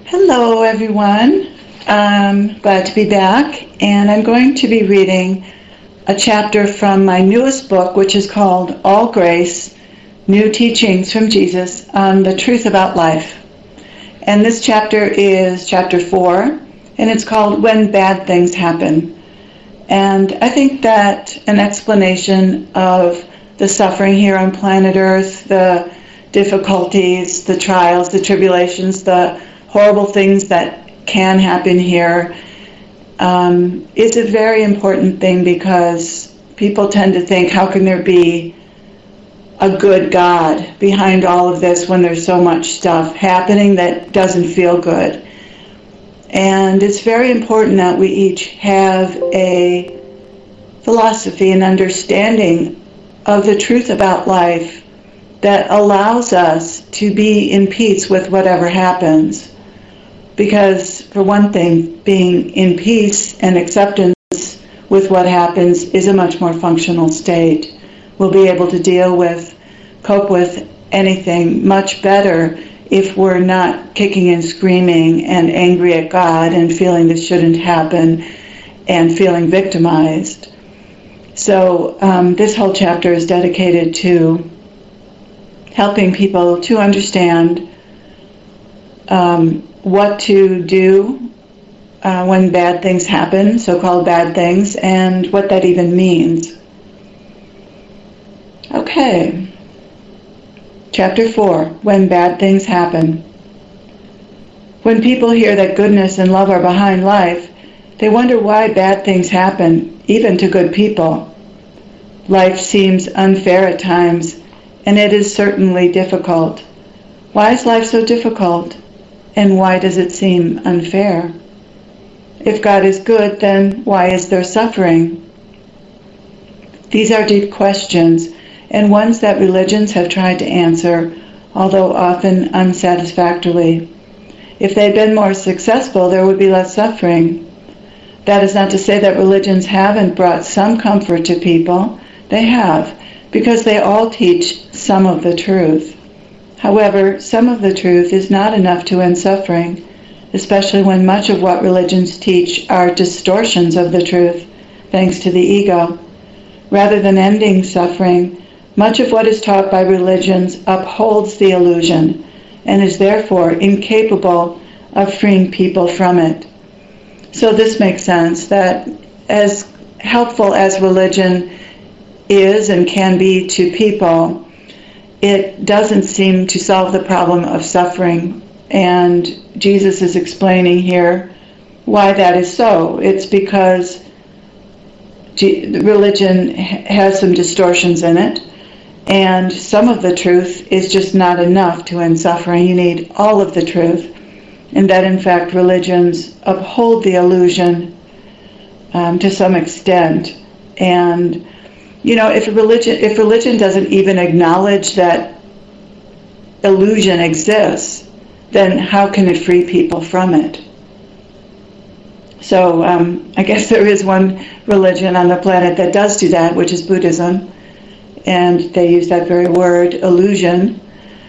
Hello, everyone. I'm glad to be back, and I'm going to be reading a chapter from my newest book, which is called All Grace, New Teachings from Jesus on the Truth About Life. And this chapter is chapter 4, and it's called When Bad Things Happen. And I think that an explanation of the suffering here on planet Earth, the difficulties, the trials, the tribulations, the horrible things that can happen here is a very important thing, because people tend to think, how can there be a good God behind all of this when there's so much stuff happening that doesn't feel good? And it's very important that we each have a philosophy and understanding of the truth about life that allows us to be in peace with whatever happens. Because, for one thing, being in peace and acceptance with what happens is a much more functional state. We'll be able to cope with anything much better if we're not kicking and screaming and angry at God and feeling this shouldn't happen and feeling victimized. So this whole chapter is dedicated to helping people to understand what to do when bad things happen, so-called bad things, and what that even means. Okay. Chapter 4, When Bad Things Happen. When people hear that goodness and love are behind life, they wonder why bad things happen, even to good people. Life seems unfair at times, and it is certainly difficult. Why is life so difficult? And why does it seem unfair? If God is good, then why is there suffering? These are deep questions, and ones that religions have tried to answer, although often unsatisfactorily. If they'd been more successful, there would be less suffering. That is not to say that religions haven't brought some comfort to people. They have, because they all teach some of the truth. However, some of the truth is not enough to end suffering, especially when much of what religions teach are distortions of the truth, thanks to the ego. Rather than ending suffering, much of what is taught by religions upholds the illusion and is therefore incapable of freeing people from it. So this makes sense, that as helpful as religion is and can be to people, it doesn't seem to solve the problem of suffering. And Jesus is explaining here why that is so. It's because religion has some distortions in it, and some of the truth is just not enough to end suffering. You need all of the truth, and that in fact religions uphold the illusion to some extent. And if religion doesn't even acknowledge that illusion exists, then how can it free people from it? So I guess there is one religion on the planet that does do that, which is Buddhism, and they use that very word, illusion.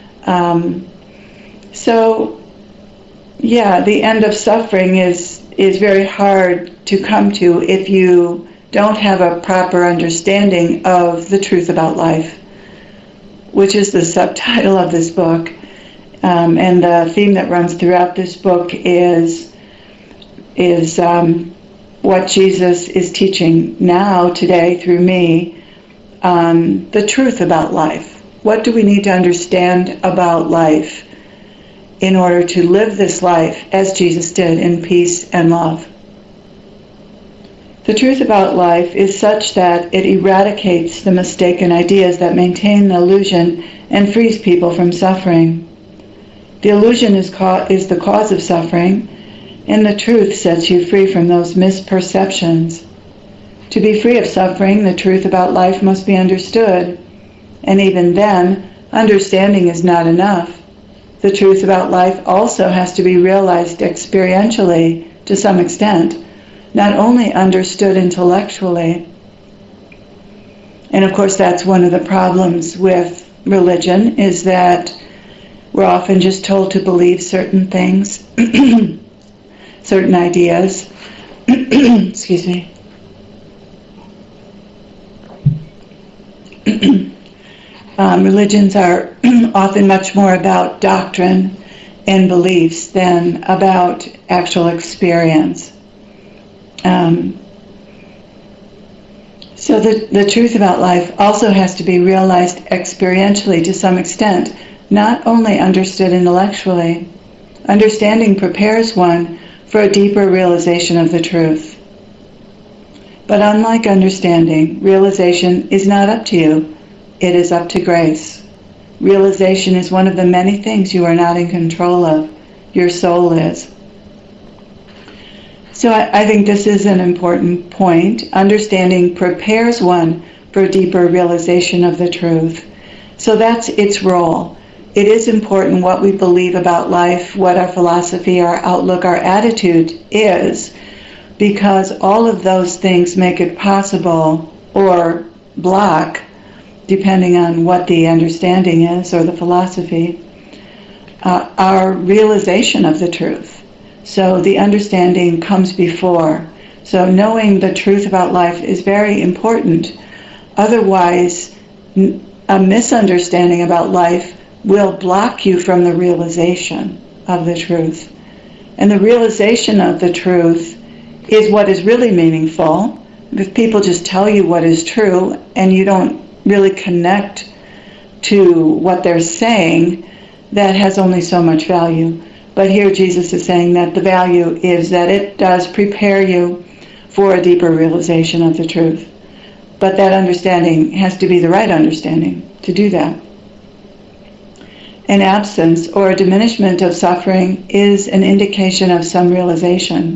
The end of suffering is very hard to come to if you don't have a proper understanding of the truth about life, which is the subtitle of this book. And the theme that runs throughout this book is what Jesus is teaching now, today, through me, the truth about life. What do we need to understand about life in order to live this life as Jesus did, in peace and love? The truth about life is such that it eradicates the mistaken ideas that maintain the illusion and frees people from suffering. The illusion is the cause of suffering, and the truth sets you free from those misperceptions. To be free of suffering, the truth about life must be understood, and even then, understanding is not enough. The truth about life also has to be realized experientially to some extent, not only understood intellectually. And of course, that's one of the problems with religion, is that We're often just told to believe certain things, certain ideas. Excuse me. Religions are often much more about doctrine and beliefs than about actual experience. So the truth about life also has to be realized experientially to some extent, not only understood intellectually. Understanding prepares one for a deeper realization of the truth. But unlike understanding, realization is not up to you. It is up to grace. Realization is one of the many things you are not in control of. Your soul is. So I think this is an important point. Understanding prepares one for a deeper realization of the truth. So that's its role. It is important what we believe about life, what our philosophy, our outlook, our attitude is, because all of those things make it possible or block, depending on what the understanding is or the philosophy, our realization of the truth. So the understanding comes before. So knowing the truth about life is very important. Otherwise, a misunderstanding about life will block you from the realization of the truth. And the realization of the truth is what is really meaningful. If people just tell you what is true and you don't really connect to what they're saying, that has only so much value. But here Jesus is saying that the value is that it does prepare you for a deeper realization of the truth. But that understanding has to be the right understanding to do that. An absence or a diminishment of suffering is an indication of some realization.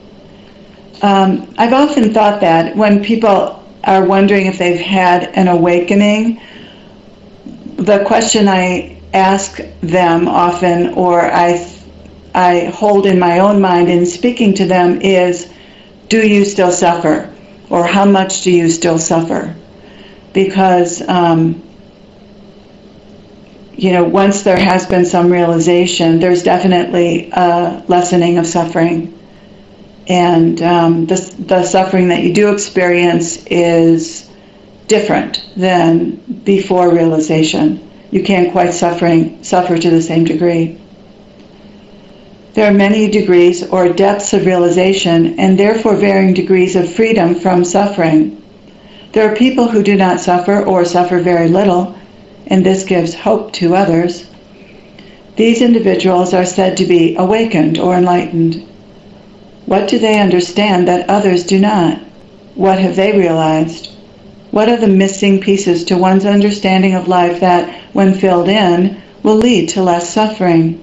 I've often thought that when people are wondering if they've had an awakening, the question I ask them often, or I hold in my own mind in speaking to them, is, do you still suffer? Or how much do you still suffer? Because, once there has been some realization, there's definitely a lessening of suffering. And the suffering that you do experience is different than before realization. You can't quite suffer to the same degree. There are many degrees or depths of realization, and therefore varying degrees of freedom from suffering. There are people who do not suffer or suffer very little, and this gives hope to others. These individuals are said to be awakened or enlightened. What do they understand that others do not? What have they realized? What are the missing pieces to one's understanding of life that, when filled in, will lead to less suffering?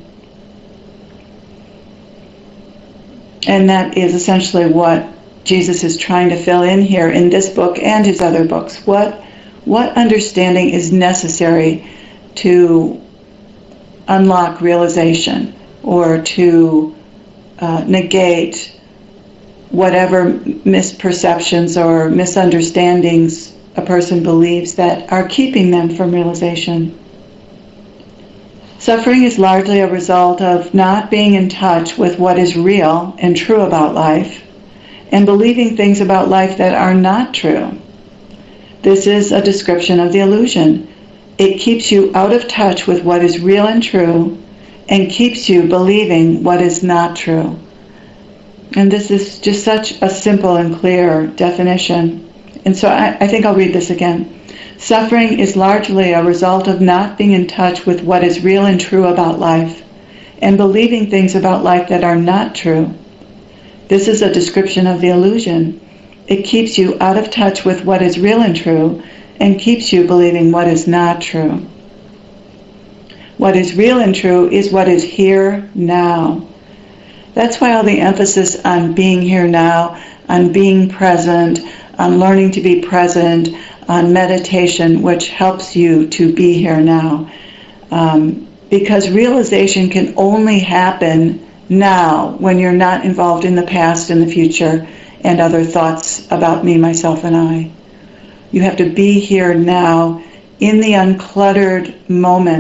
And that is essentially what Jesus is trying to fill in here in this book and his other books. What understanding is necessary to unlock realization or to negate whatever misperceptions or misunderstandings a person believes that are keeping them from realization. Suffering is largely a result of not being in touch with what is real and true about life, and believing things about life that are not true. This is a description of the illusion. It keeps you out of touch with what is real and true, and keeps you believing what is not true. And this is just such a simple and clear definition. And so I think I'll read this again. Suffering is largely a result of not being in touch with what is real and true about life, and believing things about life that are not true. This is a description of the illusion. It keeps you out of touch with what is real and true, and keeps you believing what is not true. What is real and true is what is here now. That's why all the emphasis on being here now, on being present, on learning to be present, on meditation, which helps you to be here now. Because realization can only happen now when you're not involved in the past and the future and other thoughts about me, myself, and I. You have to be here now in the uncluttered moment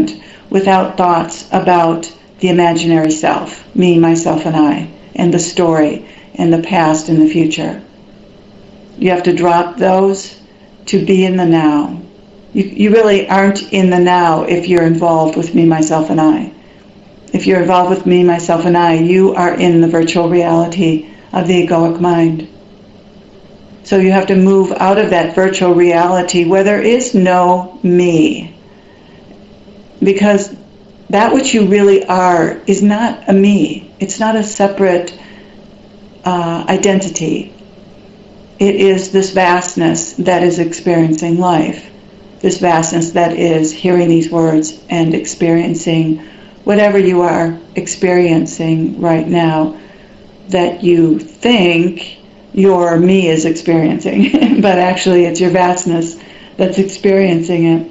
without thoughts about the imaginary self, me, myself, and I, and the story, and the past and the future. You have to drop those to be in the now. You really aren't in the now if you're involved with me, myself, and I. If you're involved with me, myself, and I, you are in the virtual reality of the egoic mind. So you have to move out of that virtual reality where there is no me. Because that which you really are is not a me. It's not a separate identity. It is this vastness that is experiencing life. This vastness that is hearing these words and experiencing whatever you are experiencing right now that you think your me is experiencing, but actually it's your vastness that's experiencing it.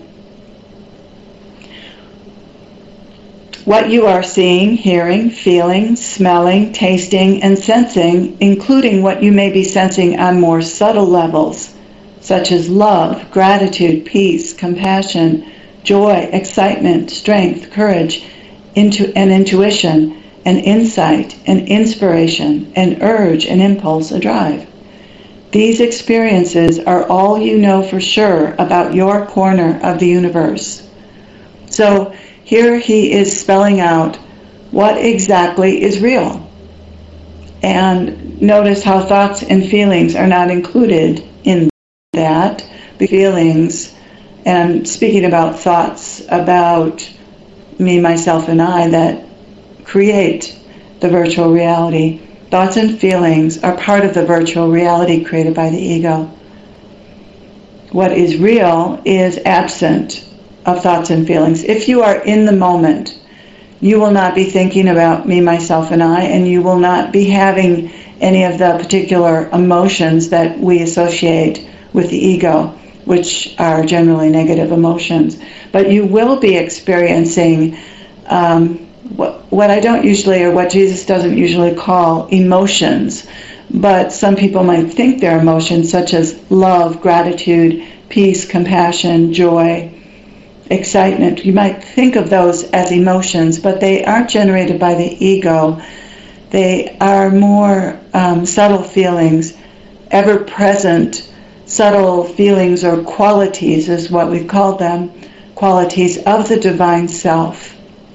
What you are seeing, hearing, feeling, smelling, tasting, and sensing, including what you may be sensing on more subtle levels, such as love, gratitude, peace, compassion, joy, excitement, strength, courage, and intuition, and insight, and inspiration, and urge, and impulse, and drive. These experiences are all you know for sure about your corner of the universe. So here he is spelling out what exactly is real. And notice how thoughts and feelings are not included in that. The feelings, and speaking about thoughts about me, myself, and I that create the virtual reality. Thoughts and feelings are part of the virtual reality created by the ego. What is real is absent of thoughts and feelings. If you are in the moment, you will not be thinking about me, myself, and I, and you will not be having any of the particular emotions that we associate with the ego, which are generally negative emotions. But you will be experiencing what I don't usually, or what Jesus doesn't usually call emotions, but some people might think they're emotions, such as love, gratitude, peace, compassion, joy, excitement. You might think of those as emotions, but they aren't generated by the ego. They are more subtle feelings, ever-present subtle feelings, or qualities is what we've called them, qualities of the divine self.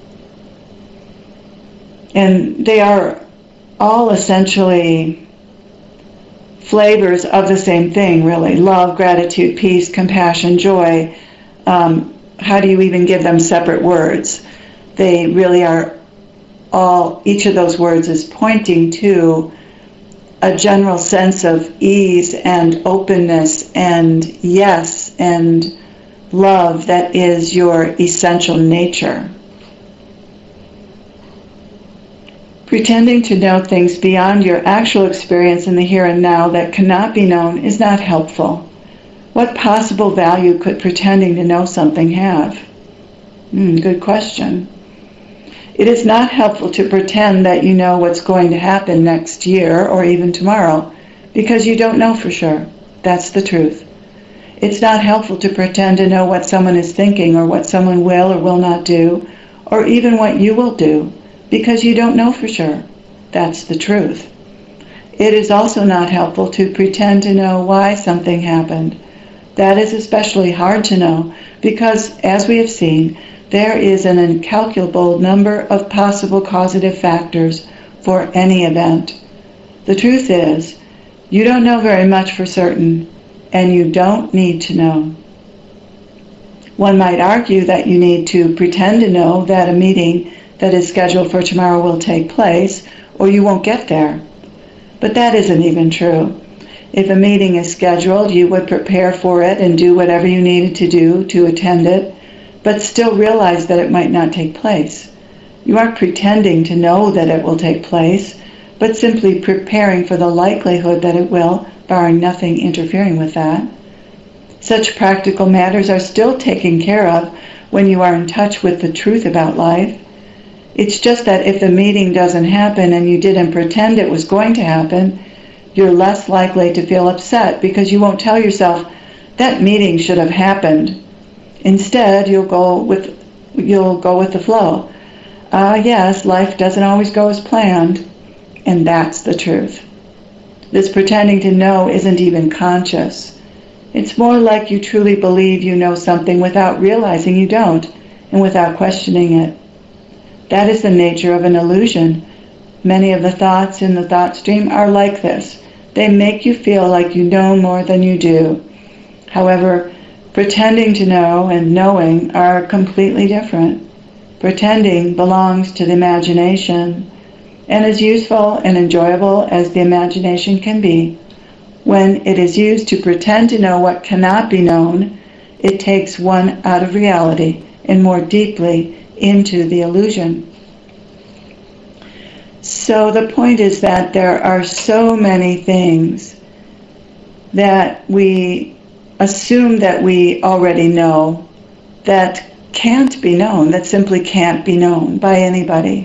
And they are all essentially flavors of the same thing, really. Love, gratitude, peace, compassion, joy. How do you even give them separate words? They really are all, each of those words is pointing to a general sense of ease and openness and yes and love that is your essential nature. Pretending to know things beyond your actual experience in the here and now that cannot be known is not helpful. What possible value could pretending to know something have? Good question. It is not helpful to pretend that you know what's going to happen next year or even tomorrow, because you don't know for sure. That's the truth. It's not helpful to pretend to know what someone is thinking or what someone will or will not do, or even what you will do, because you don't know for sure. That's the truth. It is also not helpful to pretend to know why something happened. That is especially hard to know because, as we have seen, there is an incalculable number of possible causative factors for any event. The truth is, you don't know very much for certain, and you don't need to know. One might argue that you need to pretend to know that a meeting that is scheduled for tomorrow will take place, or you won't get there. But that isn't even true. If a meeting is scheduled, you would prepare for it and do whatever you needed to do to attend it, but still realize that it might not take place. You aren't pretending to know that it will take place, but simply preparing for the likelihood that it will, barring nothing interfering with that. Such practical matters are still taken care of when you are in touch with the truth about life. It's just that if the meeting doesn't happen and you didn't pretend it was going to happen, you're less likely to feel upset because you won't tell yourself, that meeting should have happened. Instead, you'll go with You'll go with the flow. Yes, life doesn't always go as planned, and that's the truth. This pretending to know isn't even conscious. It's more like you truly believe you know something without realizing you don't, and without questioning it. That is the nature of an illusion. Many of the thoughts in the thought stream are like this. They make you feel like you know more than you do. However, pretending to know and knowing are completely different. Pretending belongs to the imagination, and as useful and enjoyable as the imagination can be, when it is used to pretend to know what cannot be known, it takes one out of reality and more deeply into the illusion. So the point is that there are so many things that we assume that we already know that can't be known, that simply can't be known by anybody.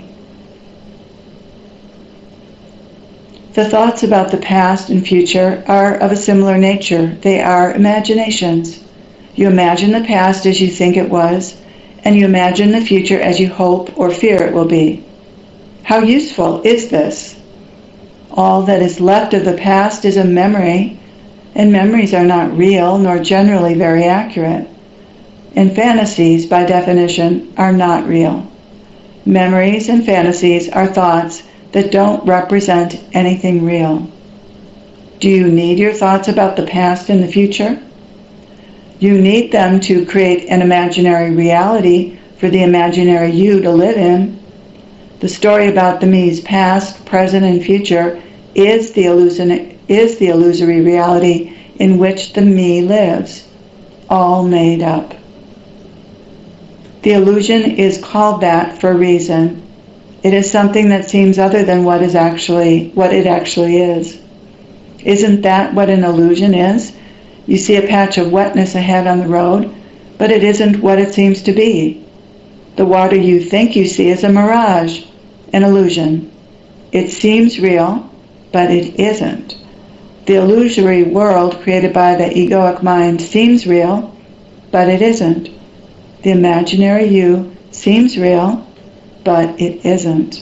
The thoughts about the past and future are of a similar nature. They are imaginations. You imagine the past as you think it was, and you imagine the future as you hope or fear it will be. How useful is this? All that is left of the past is a memory, and memories are not real nor generally very accurate. And fantasies, by definition, are not real. Memories and fantasies are thoughts that don't represent anything real. Do you need your thoughts about the past and the future? You need them to create an imaginary reality for the imaginary you to live in. The story about the me's past, present, and future is the illusory reality in which the me lives, all made up. The illusion is called that for a reason. It is something that seems other than what it actually is. Isn't that what an illusion is? You see a patch of wetness ahead on the road, but it isn't what it seems to be. The water you think you see is a mirage, an illusion. It seems real, but it isn't. The illusory world created by the egoic mind seems real, but it isn't. The imaginary you seems real, but it isn't.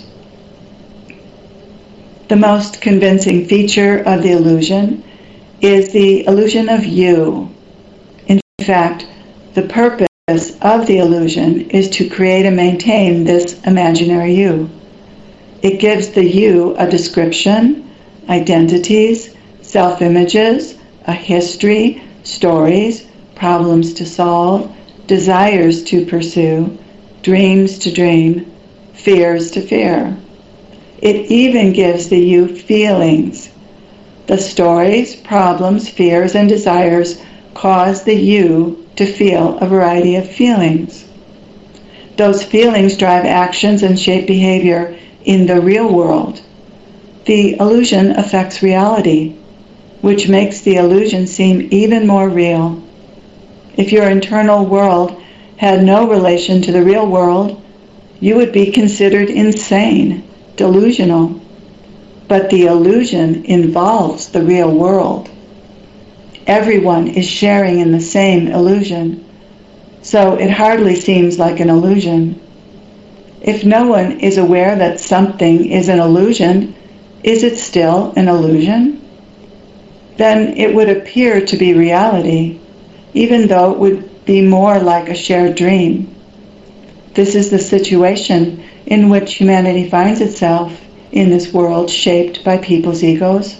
The most convincing feature of the illusion is the illusion of you. In fact, the purpose of the illusion is to create and maintain this imaginary you. It gives the you a description, identities, self-images, a history, stories, problems to solve, desires to pursue, dreams to dream, fears to fear. It even gives the you feelings. The stories, problems, fears, and desires cause the you to feel a variety of feelings. Those feelings drive actions and shape behavior in the real world. The illusion affects reality, which makes the illusion seem even more real. If your internal world had no relation to the real world, you would be considered insane, delusional. But the illusion involves the real world. Everyone is sharing in the same illusion, so it hardly seems like an illusion. If no one is aware that something is an illusion, is it still an illusion? Then it would appear to be reality, even though it would be more like a shared dream. This is the situation in which humanity finds itself in this world shaped by people's egos.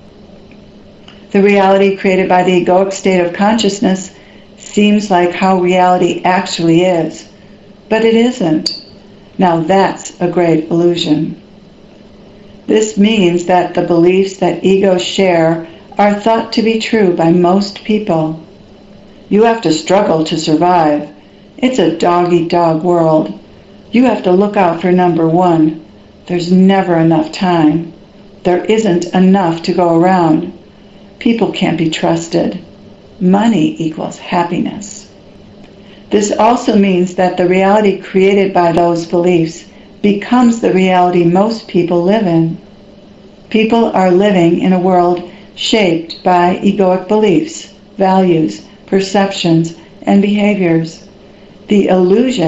The reality created by the egoic state of consciousness seems like how reality actually is, but it isn't. Now that's a great illusion. This means that the beliefs that egos share are thought to be true by most people. You have to struggle to survive. It's a dog-eat-dog world. You have to look out for number one. There's never enough time. There isn't enough to go around. People can't be trusted. Money equals happiness. This also means that the reality created by those beliefs becomes the reality most people live in. People are living in a world shaped by egoic beliefs, values, perceptions, and behaviors. The illusion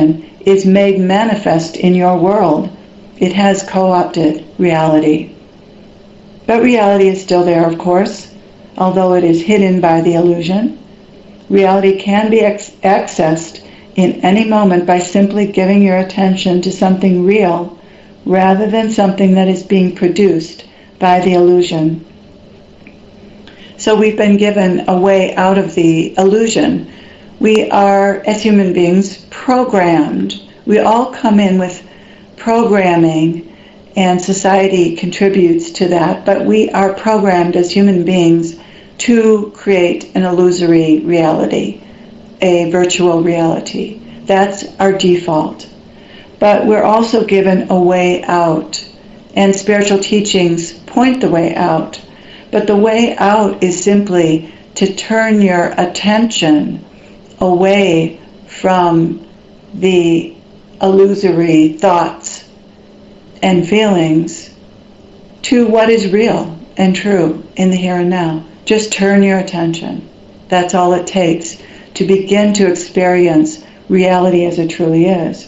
is made manifest in your world. It has co-opted reality. But reality is still there, of course, although it is hidden by the illusion. Reality can be accessed in any moment by simply giving your attention to something real rather than something that is being produced by the illusion. So we've been given a way out of the illusion. We are, as human beings, programmed. We all come in with programming, and society contributes to that, but we are programmed as human beings to create an illusory reality, a virtual reality. That's our default. But we're also given a way out, and spiritual teachings point the way out. But the way out is simply to turn your attention away from the illusory thoughts and feelings to what is real and true in the here and now. Just turn your attention. That's all it takes to begin to experience reality as it truly is.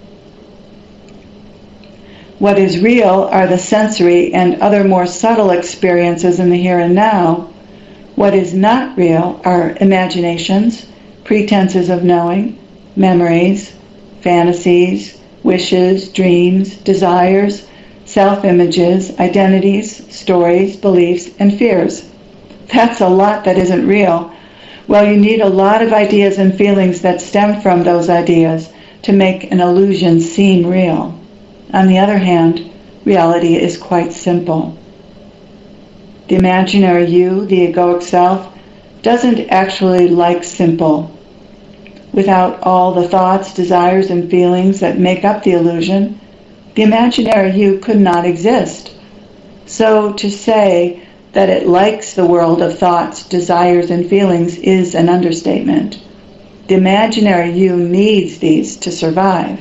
What is real are the sensory and other more subtle experiences in the here and now. What is not real are imaginations, pretenses of knowing, memories, fantasies, wishes, dreams, desires, self-images, identities, stories, beliefs, and fears. That's a lot that isn't real. Well, you need a lot of ideas and feelings that stem from those ideas to make an illusion seem real. On the other hand, reality is quite simple. The imaginary you, the egoic self, doesn't actually like simple. Without all the thoughts, desires, and feelings that make up the illusion, the imaginary you could not exist. So to say that it likes the world of thoughts, desires, and feelings is an understatement. The imaginary you needs these to survive.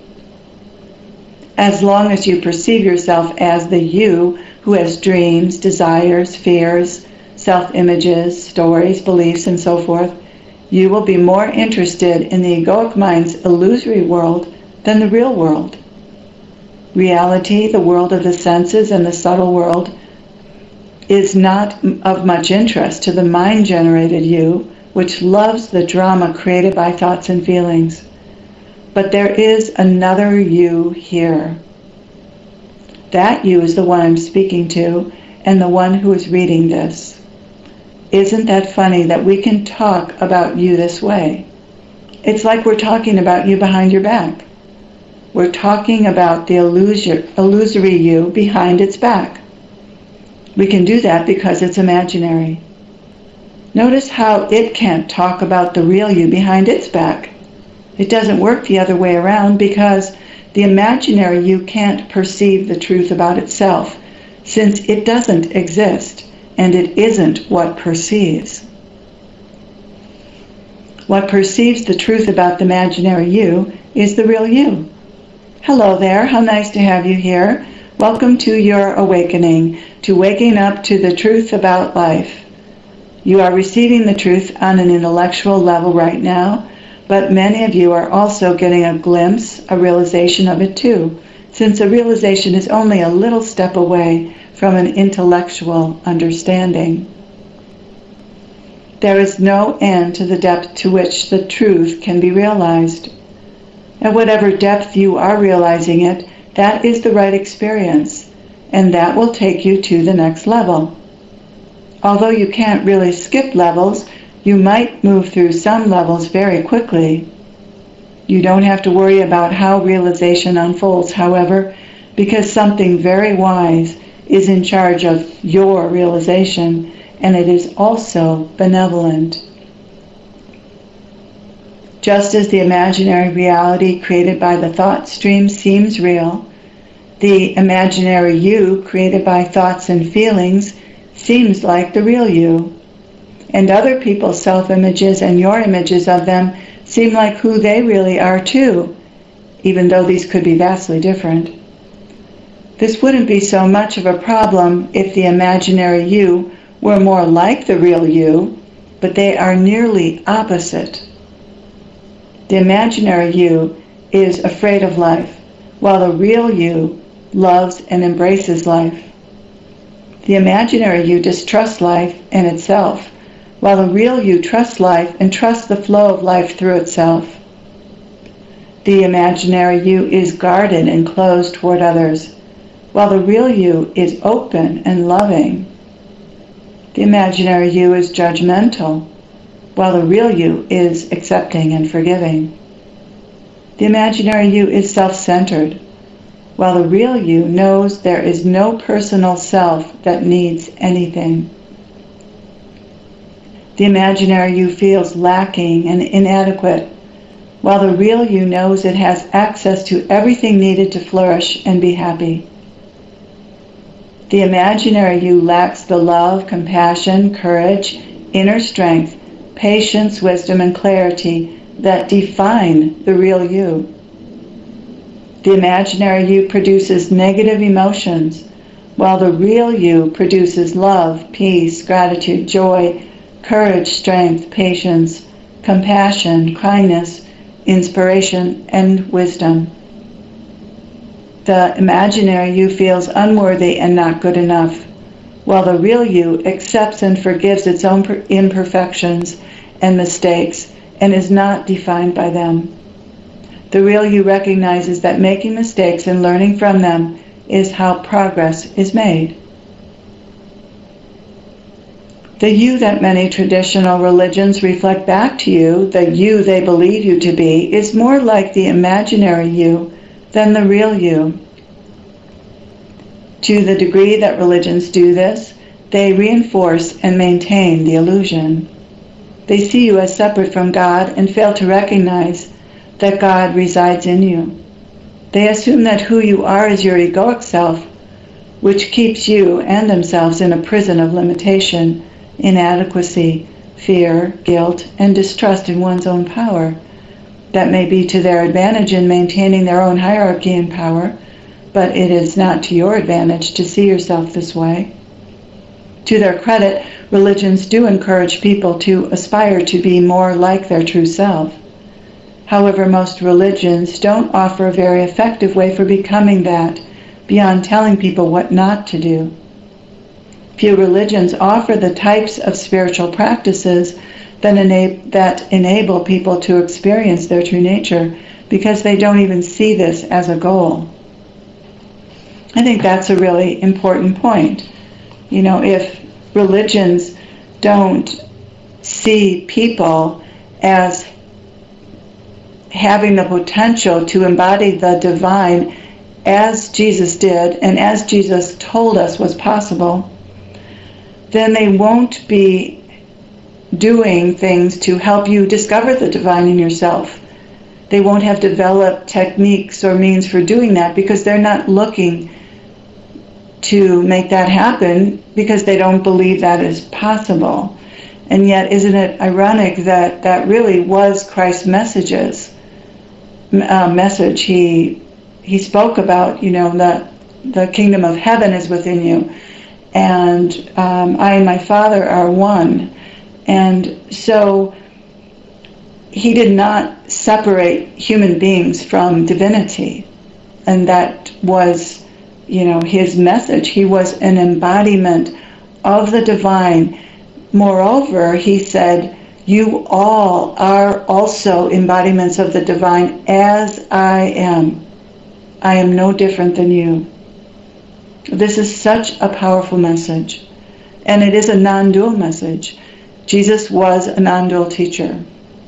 As long as you perceive yourself as the you who has dreams, desires, fears, self-images, stories, beliefs, and so forth, you will be more interested in the egoic mind's illusory world than the real world. Reality, the world of the senses and the subtle world, is not of much interest to the mind-generated you, which loves the drama created by thoughts and feelings. But there is another you here. That you is the one I'm speaking to, and the one who is reading this. Isn't that funny that we can talk about you this way? It's like we're talking about you behind your back. We're talking about the illusory you behind its back. We can do that because it's imaginary. Notice how it can't talk about the real you behind its back. It doesn't work the other way around because the imaginary you can't perceive the truth about itself, since it doesn't exist, and it isn't what perceives. What perceives the truth about the imaginary you is the real you. Hello there, how nice to have you here. Welcome to your awakening, to waking up to the truth about life. You are receiving the truth on an intellectual level right now, but many of you are also getting a glimpse, a realization of it too, since a realization is only a little step away from an intellectual understanding. There is no end to the depth to which the truth can be realized. At whatever depth you are realizing it, that is the right experience, and that will take you to the next level. Although you can't really skip levels, you might move through some levels very quickly. You don't have to worry about how realization unfolds, however, because something very wise is in charge of your realization, and it is also benevolent. Just as the imaginary reality created by the thought stream seems real, the imaginary you created by thoughts and feelings seems like the real you. And other people's self-images and your images of them seem like who they really are too, even though these could be vastly different. This wouldn't be so much of a problem if the imaginary you were more like the real you, but they are nearly opposite. The imaginary you is afraid of life, while the real you loves and embraces life. The imaginary you distrusts life and itself, while the real you trusts life and trusts the flow of life through itself. The imaginary you is guarded and closed toward others, while the real you is open and loving. The imaginary you is judgmental, while the real you is accepting and forgiving. The imaginary you is self-centered, while the real you knows there is no personal self that needs anything. The imaginary you feels lacking and inadequate, while the real you knows it has access to everything needed to flourish and be happy. The imaginary you lacks the love, compassion, courage, inner strength, patience, wisdom, and clarity that define the real you. The imaginary you produces negative emotions, while the real you produces love, peace, gratitude, joy, courage, strength, patience, compassion, kindness, inspiration, and wisdom. The imaginary you feels unworthy and not good enough, while the real you accepts and forgives its own imperfections and mistakes and is not defined by them. The real you recognizes that making mistakes and learning from them is how progress is made. The you that many traditional religions reflect back to you, the you they believe you to be, is more like the imaginary you than the real you. To the degree that religions do this, they reinforce and maintain the illusion. They see you as separate from God and fail to recognize that God resides in you. They assume that who you are is your egoic self, which keeps you and themselves in a prison of limitation, inadequacy, fear, guilt, and distrust in one's own power. That may be to their advantage in maintaining their own hierarchy and power, but it is not to your advantage to see yourself this way. To their credit, religions do encourage people to aspire to be more like their true self. However, most religions don't offer a very effective way for becoming that, beyond telling people what not to do. Few religions offer the types of spiritual practices that enable people to experience their true nature, because they don't even see this as a goal. I think that's a really important point. You know, if religions don't see people as having the potential to embody the divine as Jesus did and as Jesus told us was possible, then they won't be doing things to help you discover the divine in yourself. They won't have developed techniques or means for doing that, because they're not looking to make that happen, because they don't believe that is possible. And yet, isn't it ironic that that really was Christ's message? He spoke about, that the kingdom of heaven is within you, and I and my Father are one. And so he did not separate human beings from divinity, and that was his message. He was an embodiment of the divine. Moreover, he said, you all are also embodiments of the divine as I am. I am no different than you. This is such a powerful message, and it is a non-dual message. Jesus was a non-dual teacher.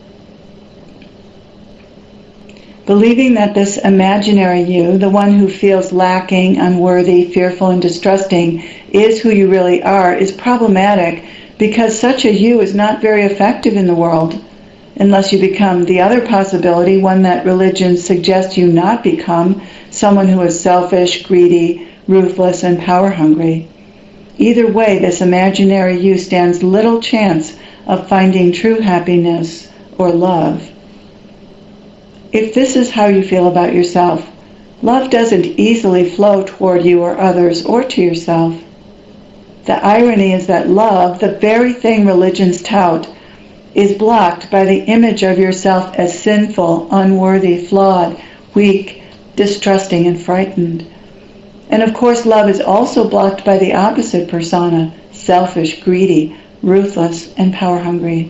Believing that this imaginary you, the one who feels lacking, unworthy, fearful, and distrusting, is who you really are, is problematic, because such a you is not very effective in the world unless you become the other possibility, one that religion suggests you not become, someone who is selfish, greedy, ruthless, and power-hungry. Either way, this imaginary you stands little chance of finding true happiness or love. If this is how you feel about yourself, love doesn't easily flow toward you or others or to yourself. The irony is that love, the very thing religions tout, is blocked by the image of yourself as sinful, unworthy, flawed, weak, distrusting, and frightened. And of course, love is also blocked by the opposite persona, selfish, greedy, ruthless, and power-hungry.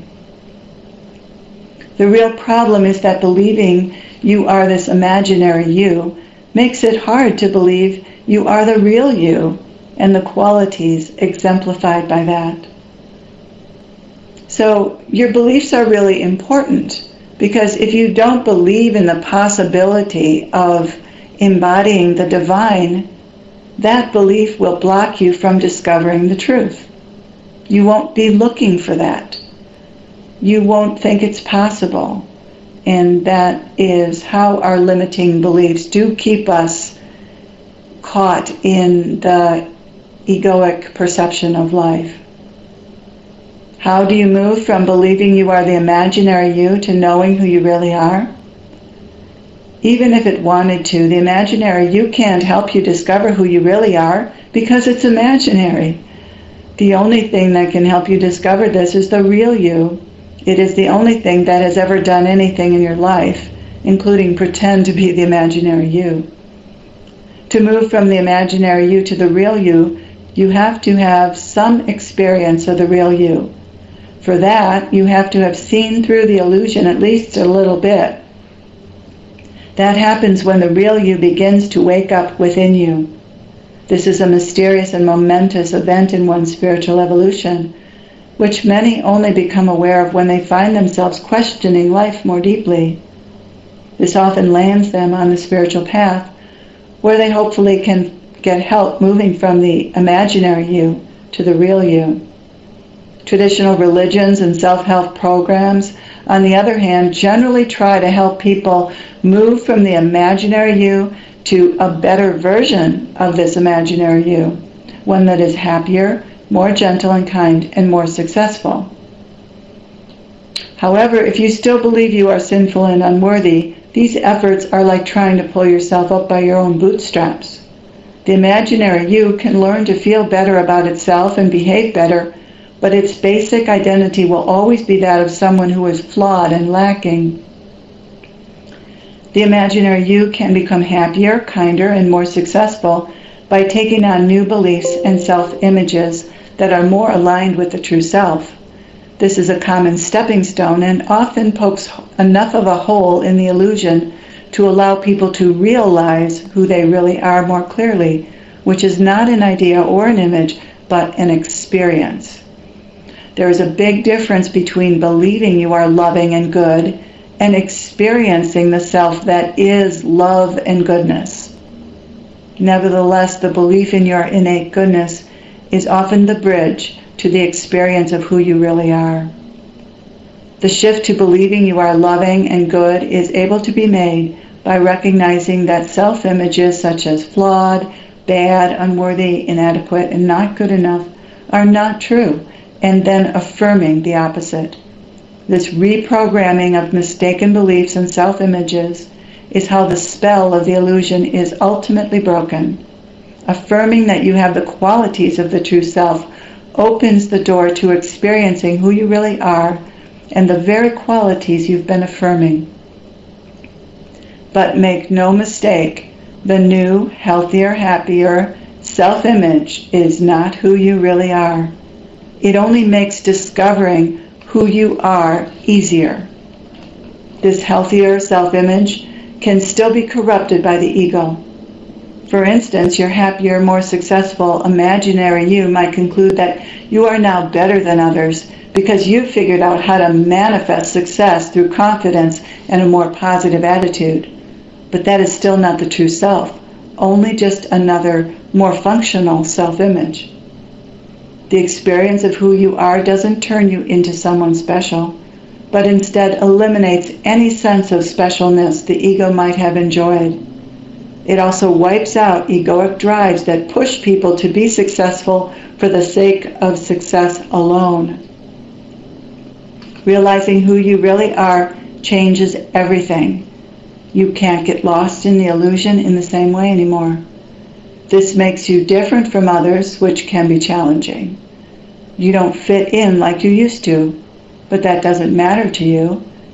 The real problem is that believing you are this imaginary you makes it hard to believe you are the real you and the qualities exemplified by that. So your beliefs are really important, because if you don't believe in the possibility of embodying the divine, that belief will block you from discovering the truth. You won't be looking for that. You won't think it's possible. And that is how our limiting beliefs do keep us caught in the egoic perception of life. How do you move from believing you are the imaginary you to knowing who you really are? Even if it wanted to, the imaginary you can't help you discover who you really are because it's imaginary. The only thing that can help you discover this is the real you. It is the only thing that has ever done anything in your life, including pretend to be the imaginary you. To move from the imaginary you to the real you, you have to have some experience of the real you. For that, you have to have seen through the illusion at least a little bit. That happens when the real you begins to wake up within you. This is a mysterious and momentous event in one's spiritual evolution, which many only become aware of when they find themselves questioning life more deeply. This often lands them on the spiritual path, where they hopefully can get help moving from the imaginary you to the real you. Traditional religions and self-help programs, on the other hand, generally try to help people move from the imaginary you to a better version of this imaginary you, one that is happier, more gentle and kind, and more successful. However, if you still believe you are sinful and unworthy, these efforts are like trying to pull yourself up by your own bootstraps. The imaginary you can learn to feel better about itself and behave better, but its basic identity will always be that of someone who is flawed and lacking. The imaginary you can become happier, kinder, and more successful by taking on new beliefs and self-images that are more aligned with the true self. This is a common stepping stone and often pokes enough of a hole in the illusion to allow people to realize who they really are more clearly, which is not an idea or an image, but an experience. There is a big difference between believing you are loving and good and experiencing the self that is love and goodness. Nevertheless, the belief in your innate goodness is often the bridge to the experience of who you really are. The shift to believing you are loving and good is able to be made by recognizing that self-images such as flawed, bad, unworthy, inadequate, and not good enough are not true, and then affirming the opposite. This reprogramming of mistaken beliefs and self-images is how the spell of the illusion is ultimately broken. Affirming that you have the qualities of the true self opens the door to experiencing who you really are and the very qualities you've been affirming. But make no mistake, the new, healthier, happier self-image is not who you really are. It only makes discovering who you are easier. This healthier self-image can still be corrupted by the ego. For instance, your happier, more successful imaginary you might conclude that you are now better than others because you've figured out how to manifest success through confidence and a more positive attitude. But that is still not the true self, only just another, more functional self-image. The experience of who you are doesn't turn you into someone special, but instead eliminates any sense of specialness the ego might have enjoyed. It also wipes out egoic drives that push people to be successful for the sake of success alone. Realizing who you really are changes everything. You can't get lost in the illusion in the same way anymore. This makes you different from others, which can be challenging. You don't fit in like you used to, but that doesn't matter to you.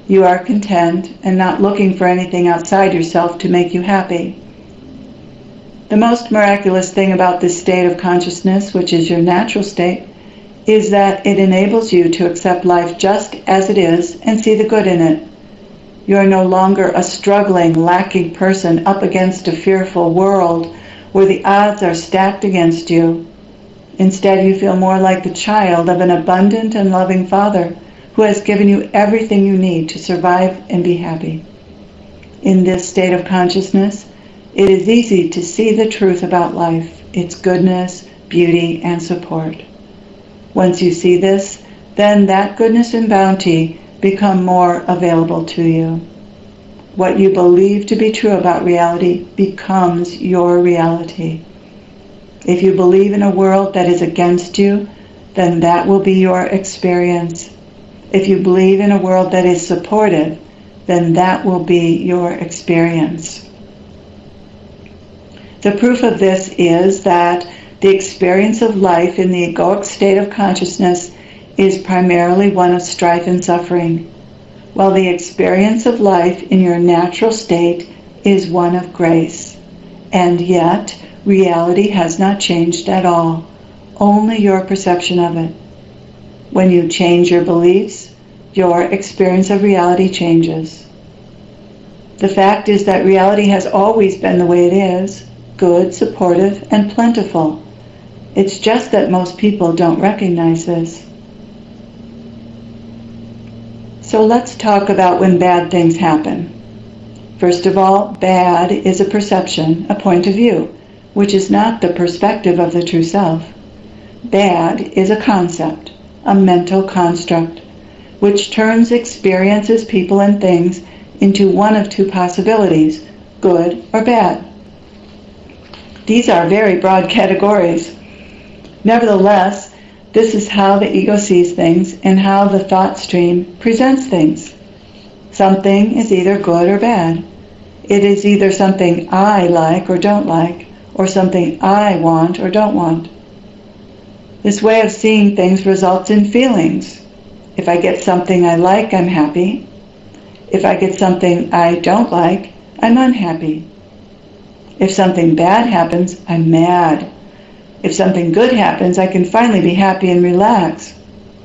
You are content and not looking for anything outside yourself to make you happy. The most miraculous thing about this state of consciousness, which is your natural state, is that it enables you to accept life just as it is and see the good in it. You are no longer a struggling, lacking person up against a fearful world where the odds are stacked against you. Instead, you feel more like the child of an abundant and loving Father who has given you everything you need to survive and be happy. In this state of consciousness, it is easy to see the truth about life, its goodness, beauty, and support. Once you see this, then that goodness and bounty become more available to you. What you believe to be true about reality becomes your reality. If you believe in a world that is against you, then that will be your experience. If you believe in a world that is supportive, then that will be your experience. The proof of this is that the experience of life in the egoic state of consciousness is primarily one of strife and suffering, while the experience of life in your natural state is one of grace. And yet, reality has not changed at all, only your perception of it. When you change your beliefs, your experience of reality changes. The fact is that reality has always been the way it is, good, supportive, and plentiful. It's just that most people don't recognize this. So let's talk about when bad things happen. First of all, bad is a perception, a point of view, which is not the perspective of the true self. Bad is a concept, a mental construct, which turns experiences, people, and things into one of two possibilities, good or bad. These are very broad categories. Nevertheless, this is how the ego sees things and how the thought stream presents things. Something is either good or bad. It is either something I like or don't like, or something I want or don't want. This way of seeing things results in feelings. If I get something I like, I'm happy. If I get something I don't like, I'm unhappy. If something bad happens, I'm mad. If something good happens, I can finally be happy and relax.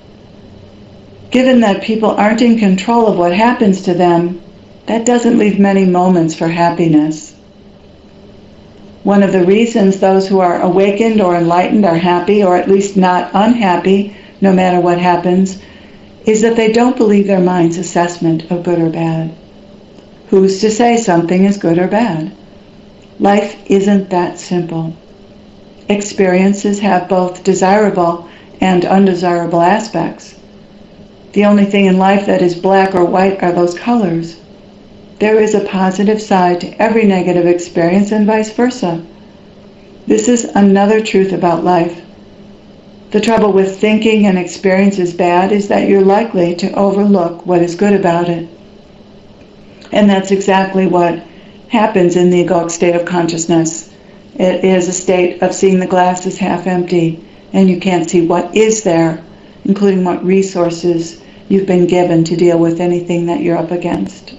Given that people aren't in control of what happens to them, that doesn't leave many moments for happiness. One of the reasons those who are awakened or enlightened are happy, or at least not unhappy, no matter what happens, is that they don't believe their mind's assessment of good or bad. Who's to say something is good or bad? Life isn't that simple. Experiences have both desirable and undesirable aspects. The only thing in life that is black or white are those colors. There is a positive side to every negative experience and vice versa. This is another truth about life. The trouble with thinking an experience is bad is that you're likely to overlook what is good about it. And that's exactly what happens in the egoic state of consciousness. It is a state of seeing the glass as half empty, and you can't see what is there, including what resources you've been given to deal with anything that you're up against.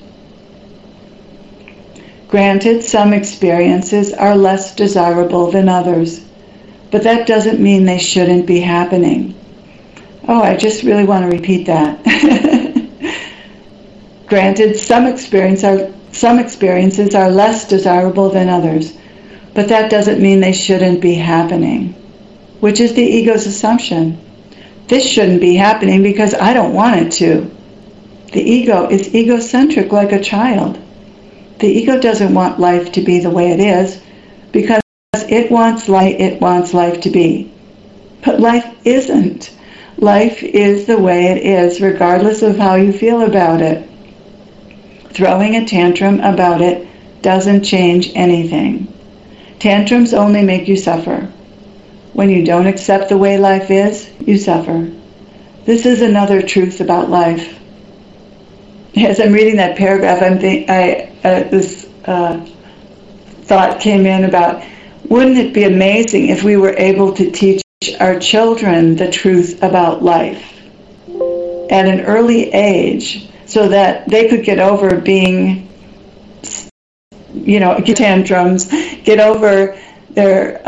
Granted, some experiences are less desirable than others, but that doesn't mean they shouldn't be happening. Oh, I just really want to repeat that. Granted, some experiences are less desirable than others, but that doesn't mean they shouldn't be happening, which is the ego's assumption. This shouldn't be happening because I don't want it to. The ego is egocentric like a child. The ego doesn't want life to be the way it is because it wants life to be. But life isn't. Life is the way it is, regardless of how you feel about it. Throwing a tantrum about it doesn't change anything. Tantrums only make you suffer. When you don't accept the way life is, you suffer. This is another truth about life. As I'm reading that paragraph, this thought came in about, wouldn't it be amazing if we were able to teach our children the truth about life? at an early age so that they could get over being, tantrums, get over their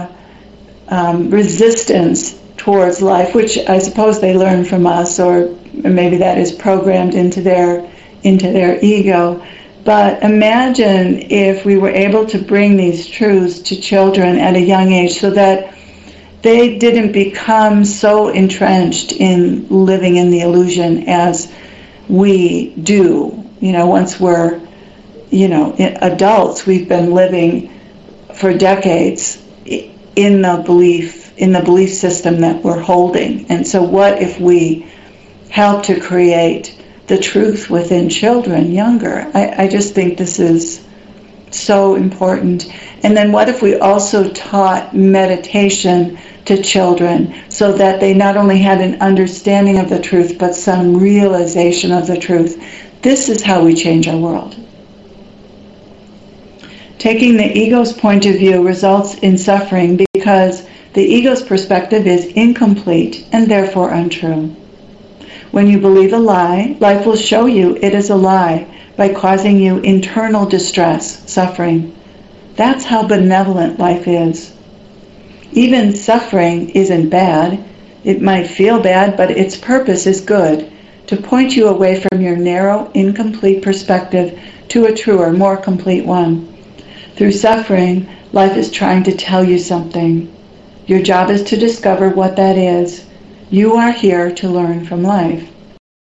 resistance towards life, which I suppose they learn from us, or maybe that is programmed into their ego. But imagine if we were able to bring these truths to children at a young age so that they didn't become so entrenched in living in the illusion as we do. Once we're, adults, we've been living for decades in the belief system that we're holding. And so what if we help to create the truth within children younger? I just think this is so important. And then what if we also taught meditation to children so that they not only had an understanding of the truth, but some realization of the truth? This is how we change our world. Taking the ego's point of view results in suffering because the ego's perspective is incomplete and therefore untrue. When you believe a lie, life will show you it is a lie by causing you internal distress, suffering. That's how benevolent life is. Even suffering isn't bad. It might feel bad, but its purpose is good, to point you away from your narrow, incomplete perspective to a truer, more complete one. Through suffering, life is trying to tell you something. Your job is to discover what that is. You are here to learn from life.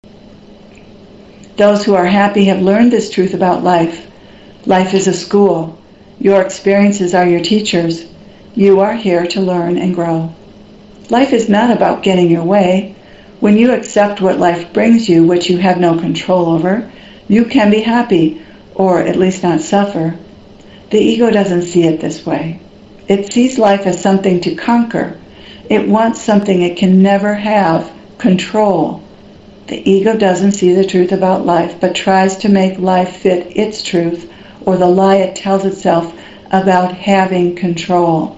Those who are happy have learned this truth about life. Life is a school. Your experiences are your teachers. You are here to learn and grow. Life is not about getting your way. When you accept what life brings you, which you have no control over, you can be happy, or at least not suffer. The ego doesn't see it this way. It sees life as something to conquer. It wants something it can never have, control. The ego doesn't see the truth about life, but tries to make life fit its truth, or the lie it tells itself about having control.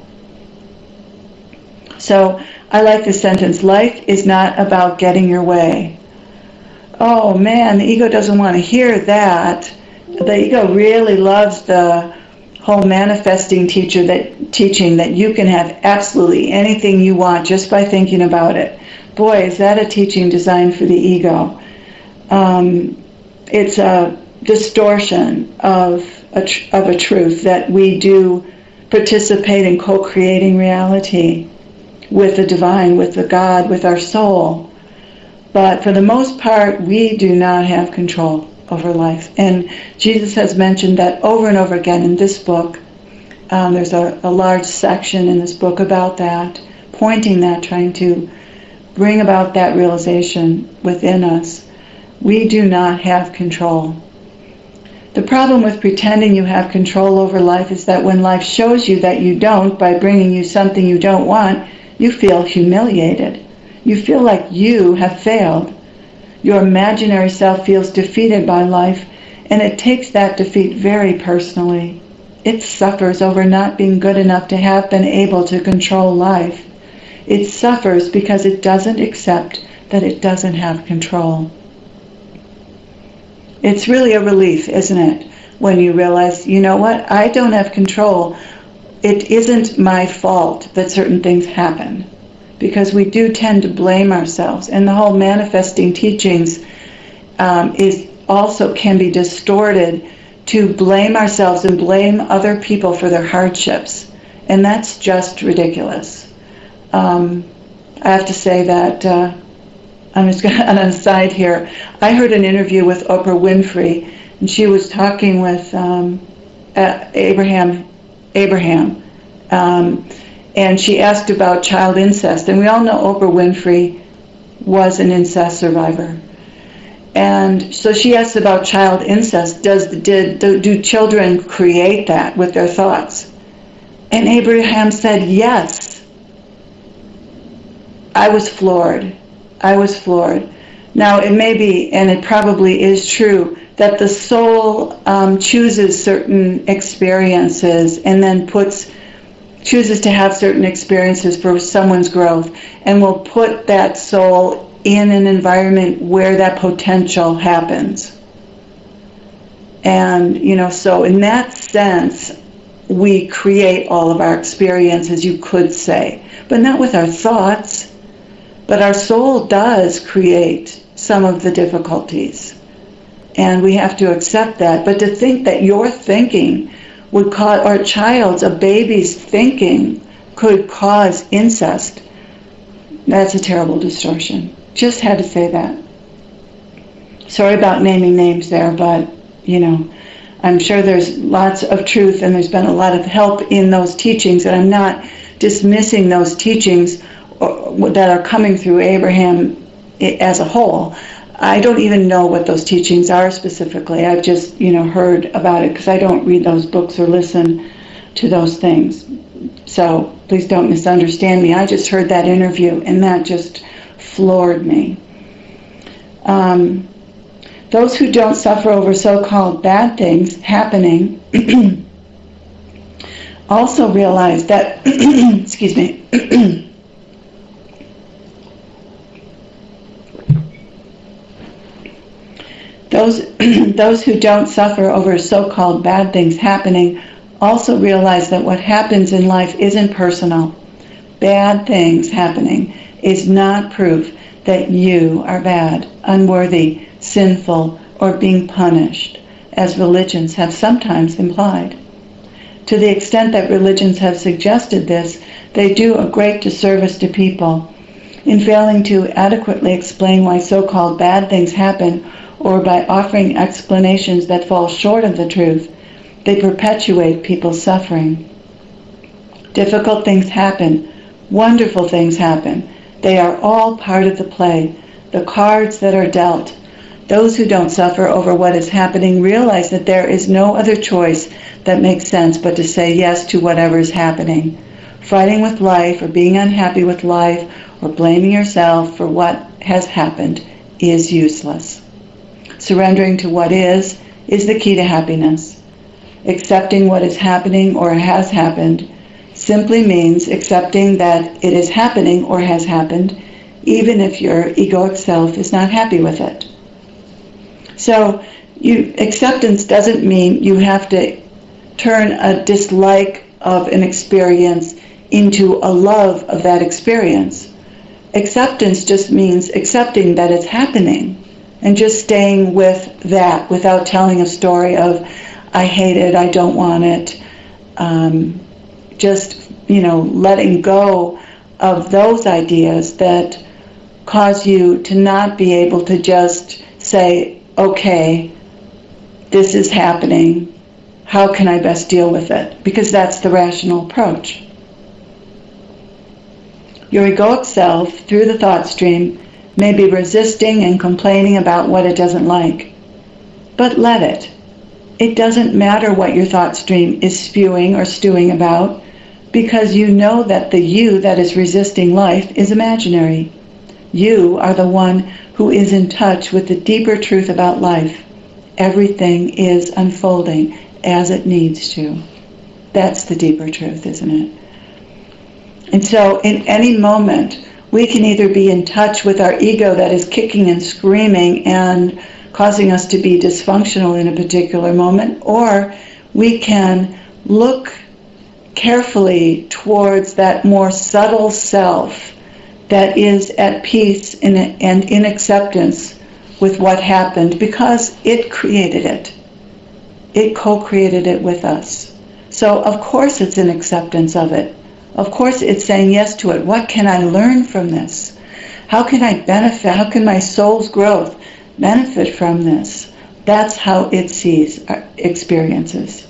So I like this sentence: life is not about getting your way. Oh man, the ego doesn't want to hear that. The ego really loves the whole manifesting teaching that you can have absolutely anything you want just by thinking about it. Boy, is that a teaching designed for the ego. It's a distortion of a truth that we do participate in co-creating reality with the divine, with the God, with our soul. But for the most part, we do not have control over life. And Jesus has mentioned that over and over again in this book. There's a large section in this book about that, pointing that, trying to bring about that realization within us. We do not have control. The problem with pretending you have control over life is that when life shows you that you don't, by bringing you something you don't want, you feel humiliated. You feel like you have failed. Your imaginary self feels defeated by life, and it takes that defeat very personally. It suffers over not being good enough to have been able to control life. It suffers because it doesn't accept that it doesn't have control. It's really a relief, isn't it, when you realize, you know what, I don't have control. It isn't my fault that certain things happen, because we do tend to blame ourselves, and the whole manifesting teachings is also can be distorted to blame ourselves and blame other people for their hardships, and that's just ridiculous. I have to say that I'm just going to, on an aside here, I heard an interview with Oprah Winfrey, and she was talking with Abraham, and she asked about child incest. And we all know Oprah Winfrey was an incest survivor. And so she asked about child incest. Do children create that with their thoughts? And Abraham said, yes. I was floored. Now, it may be, and it probably is true, that the soul chooses certain experiences and then chooses to have certain experiences for someone's growth, and will put that soul in an environment where that potential happens. And, so in that sense, we create all of our experiences, you could say, but not with our thoughts. But our soul does create some of the difficulties. And we have to accept that. But to think that your thinking would cause, or a baby's thinking could cause incest, that's a terrible distortion. Just had to say that. Sorry about naming names there, but, I'm sure there's lots of truth and there's been a lot of help in those teachings, and I'm not dismissing those teachings that are coming through Abraham as a whole. I don't even know what those teachings are specifically. I've just, heard about it because I don't read those books or listen to those things. So please don't misunderstand me. I just heard that interview and that just floored me. Those who don't suffer over so-called bad things happening also realize that, excuse me, those who don't suffer over so-called bad things happening also realize that what happens in life isn't personal. Bad things happening is not proof that you are bad, unworthy, sinful, or being punished, as religions have sometimes implied. To the extent that religions have suggested this, they do a great disservice to people in failing to adequately explain why so-called bad things happen, or by offering explanations that fall short of the truth. They perpetuate people's suffering. Difficult things happen. Wonderful things happen. They are all part of the play, the cards that are dealt. Those who don't suffer over what is happening realize that there is no other choice that makes sense but to say yes to whatever is happening. Fighting with life or being unhappy with life or blaming yourself for what has happened is useless. Surrendering to what is the key to happiness. Accepting what is happening or has happened simply means accepting that it is happening or has happened, even if your egoic self is not happy with it. So acceptance doesn't mean you have to turn a dislike of an experience into a love of that experience. Acceptance just means accepting that it's happening and just staying with that without telling a story of, I hate it, I don't want it. Just, letting go of those ideas that cause you to not be able to just say, okay, this is happening. How can I best deal with it? Because that's the rational approach. Your egoic self, through the thought stream, may be resisting and complaining about what it doesn't like. But let it. It doesn't matter what your thought stream is spewing or stewing about, because you know that the you that is resisting life is imaginary. You are the one who is in touch with the deeper truth about life. Everything is unfolding as it needs to. That's the deeper truth, isn't it? And so in any moment, we can either be in touch with our ego that is kicking and screaming and causing us to be dysfunctional in a particular moment, or we can look carefully towards that more subtle self that is at peace and in acceptance with what happened because it created it. It co-created it with us. So of course it's an acceptance of it. Of course it's saying yes to it. What can I learn from this? How can I benefit? How can my soul's growth benefit from this? That's how it sees experiences.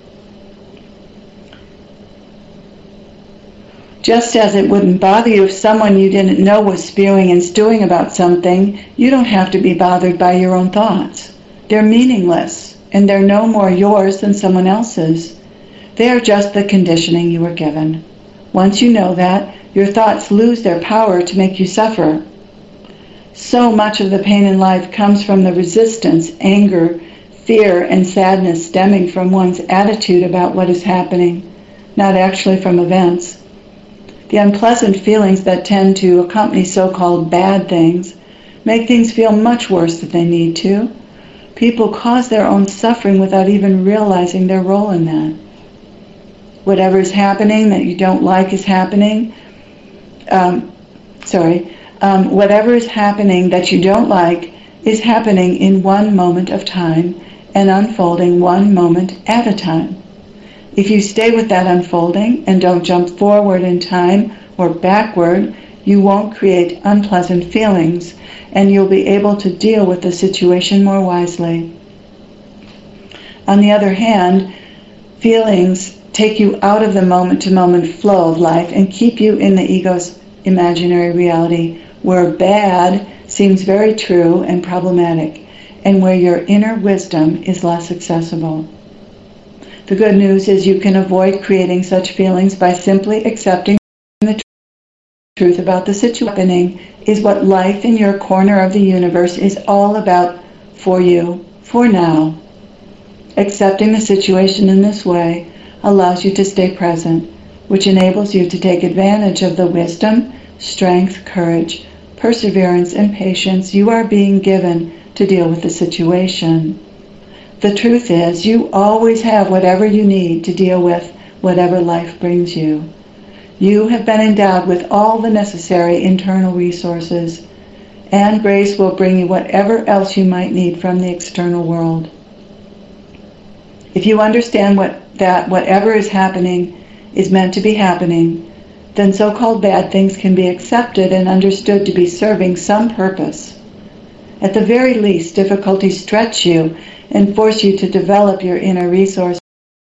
Just as it wouldn't bother you if someone you didn't know was spewing and stewing about something, you don't have to be bothered by your own thoughts. They're meaningless, and they're no more yours than someone else's. They are just the conditioning you were given. Once you know that, your thoughts lose their power to make you suffer. So much of the pain in life comes from the resistance, anger, fear, and sadness stemming from one's attitude about what is happening, not actually from events. The unpleasant feelings that tend to accompany so-called bad things make things feel much worse than they need to. People cause their own suffering without even realizing their role in that. Whatever is happening that you don't like is happening. Whatever is happening that you don't like is happening in one moment of time and unfolding one moment at a time. If you stay with that unfolding and don't jump forward in time or backward, you won't create unpleasant feelings, and you'll be able to deal with the situation more wisely. On the other hand, feelings take you out of the moment-to-moment flow of life and keep you in the ego's imaginary reality, where bad seems very true and problematic, and where your inner wisdom is less accessible. The good news is you can avoid creating such feelings by simply accepting the truth about the situation. Happening is what life in your corner of the universe is all about for you, for now. Accepting the situation in this way allows you to stay present, which enables you to take advantage of the wisdom, strength, courage, perseverance, and patience you are being given to deal with the situation. The truth is, you always have whatever you need to deal with whatever life brings you. You have been endowed with all the necessary internal resources, and grace will bring you whatever else you might need from the external world. If you understand that whatever is happening is meant to be happening, then so-called bad things can be accepted and understood to be serving some purpose. At the very least, difficulties stretch you and force you to develop your inner resources,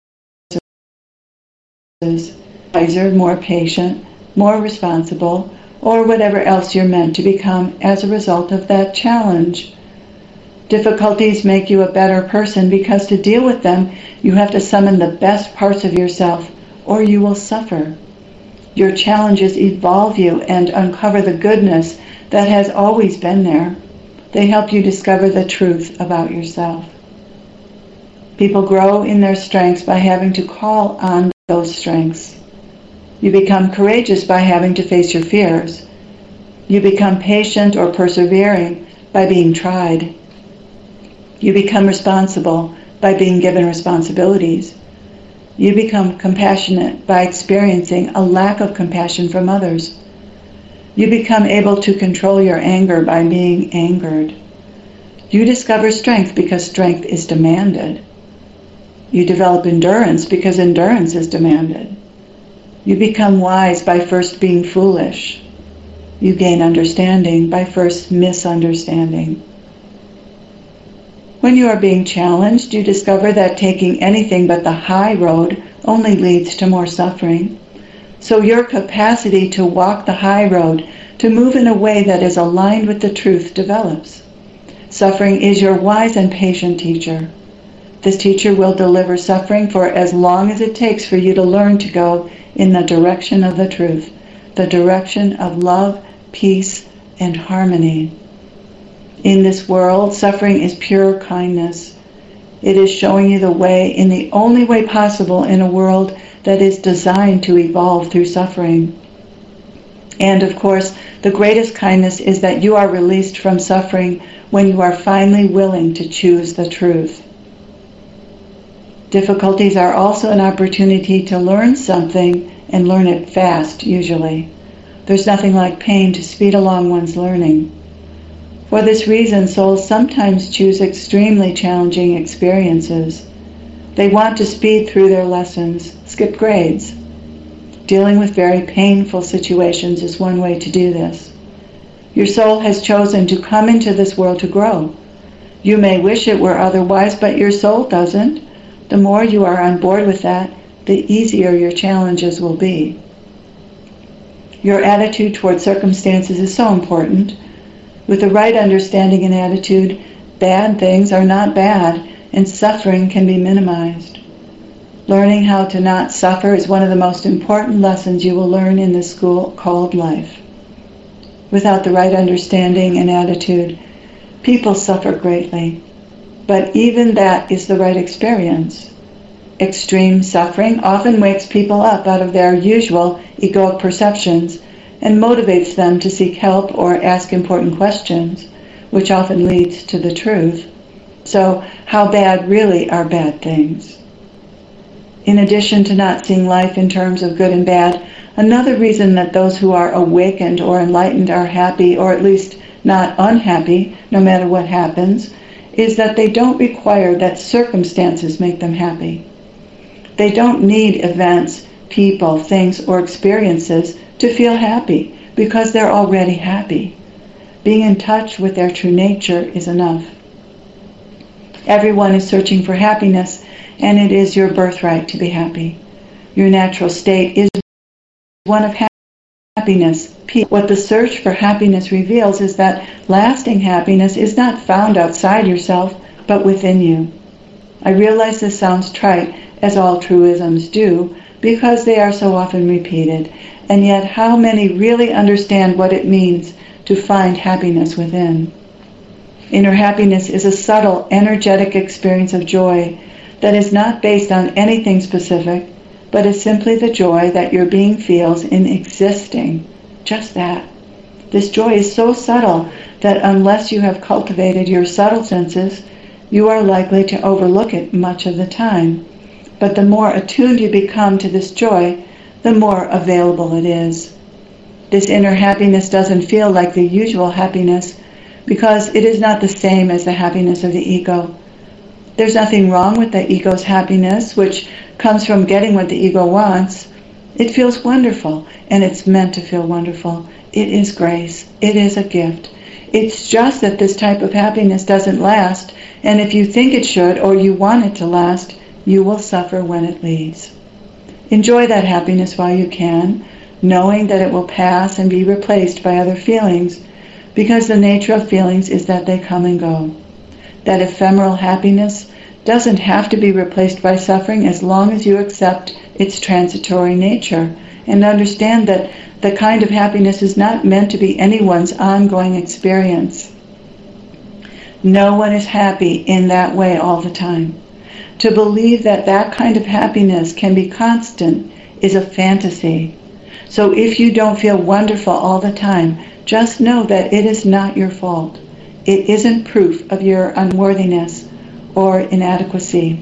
wiser, more patient, more responsible, or whatever else you're meant to become as a result of that challenge. Difficulties make you a better person because to deal with them, you have to summon the best parts of yourself, or you will suffer. Your challenges evolve you and uncover the goodness that has always been there. They help you discover the truth about yourself. People grow in their strengths by having to call on those strengths. You become courageous by having to face your fears. You become patient or persevering by being tried. You become responsible by being given responsibilities. You become compassionate by experiencing a lack of compassion from others. You become able to control your anger by being angered. You discover strength because strength is demanded. You develop endurance because endurance is demanded. You become wise by first being foolish. You gain understanding by first misunderstanding. When you are being challenged, you discover that taking anything but the high road only leads to more suffering. So your capacity to walk the high road, to move in a way that is aligned with the truth, develops. Suffering is your wise and patient teacher. This teacher will deliver suffering for as long as it takes for you to learn to go in the direction of the truth, the direction of love, peace, and harmony. In this world, suffering is pure kindness. It is showing you the way in the only way possible in a world that is designed to evolve through suffering. And of course, the greatest kindness is that you are released from suffering when you are finally willing to choose the truth. Difficulties are also an opportunity to learn something and learn it fast, usually. There's nothing like pain to speed along one's learning. For this reason, souls sometimes choose extremely challenging experiences. They want to speed through their lessons, skip grades. Dealing with very painful situations is one way to do this. Your soul has chosen to come into this world to grow. You may wish it were otherwise, but your soul doesn't. The more you are on board with that, the easier your challenges will be. Your attitude toward circumstances is so important. With the right understanding and attitude, bad things are not bad, and suffering can be minimized. Learning how to not suffer is one of the most important lessons you will learn in this school called life. Without the right understanding and attitude, people suffer greatly. But even that is the right experience. Extreme suffering often wakes people up out of their usual egoic perceptions and motivates them to seek help or ask important questions, which often leads to the truth. So how bad really are bad things? In addition to not seeing life in terms of good and bad, another reason that those who are awakened or enlightened are happy, or at least not unhappy, no matter what happens, is that they don't require that circumstances make them happy. They don't need events, people, things, or experiences to feel happy, because they're already happy. Being in touch with their true nature is enough. Everyone is searching for happiness, and it is your birthright to be happy. Your natural state is one of happiness. What the search for happiness reveals is that lasting happiness is not found outside yourself, but within you. I realize this sounds trite, as all truisms do, because they are so often repeated, and yet how many really understand what it means to find happiness within? Inner happiness is a subtle, energetic experience of joy that is not based on anything specific, but is simply the joy that your being feels in existing. Just that. This joy is so subtle that unless you have cultivated your subtle senses, you are likely to overlook it much of the time. But the more attuned you become to this joy, the more available it is. This inner happiness doesn't feel like the usual happiness because it is not the same as the happiness of the ego. There's nothing wrong with the ego's happiness, which comes from getting what the ego wants. It feels wonderful, and it's meant to feel wonderful. It is grace. It is a gift. It's just that this type of happiness doesn't last, and if you think it should or you want it to last, you will suffer when it leaves. Enjoy that happiness while you can, knowing that it will pass and be replaced by other feelings, because the nature of feelings is that they come and go. That ephemeral happiness doesn't have to be replaced by suffering as long as you accept its transitory nature and understand that the kind of happiness is not meant to be anyone's ongoing experience. No one is happy in that way all the time. To believe that that kind of happiness can be constant is a fantasy. So if you don't feel wonderful all the time, just know that it is not your fault. It isn't proof of your unworthiness or inadequacy.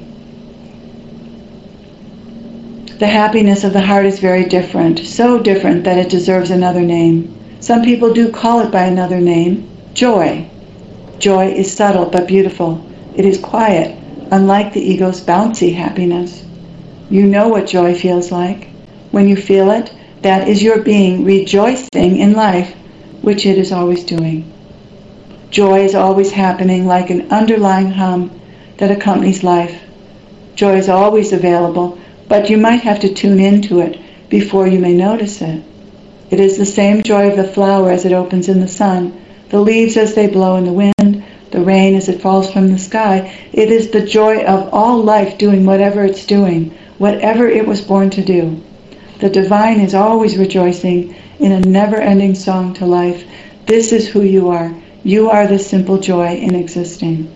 The happiness of the heart is very different, so different that it deserves another name. Some people do call it by another name, joy. Joy is subtle but beautiful. It is quiet, unlike the ego's bouncy happiness. You know what joy feels like. When you feel it, that is your being rejoicing in life, which it is always doing. Joy is always happening like an underlying hum that accompanies life. Joy is always available, but you might have to tune into it before you may notice it. It is the same joy of the flower as it opens in the sun, the leaves as they blow in the wind, the rain as it falls from the sky. It is the joy of all life doing whatever it's doing, whatever it was born to do. The divine is always rejoicing in a never-ending song to life. This is who you are. You are the simple joy in existing.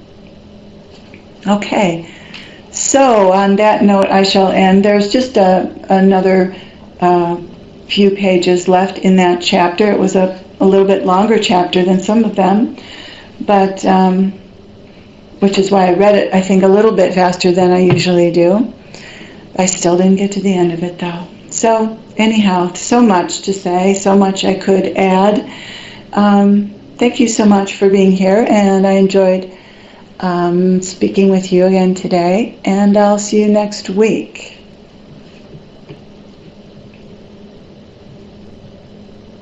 Okay, so on that note I shall end. There's just another few pages left in that chapter. It was a little bit longer chapter than some of them, but which is why I read it, I think, a little bit faster than I usually do. I still didn't get to the end of it, though. So anyhow, so much to say, so much I could add. Thank you so much for being here, and I enjoyed speaking with you again today, and I'll see you next week.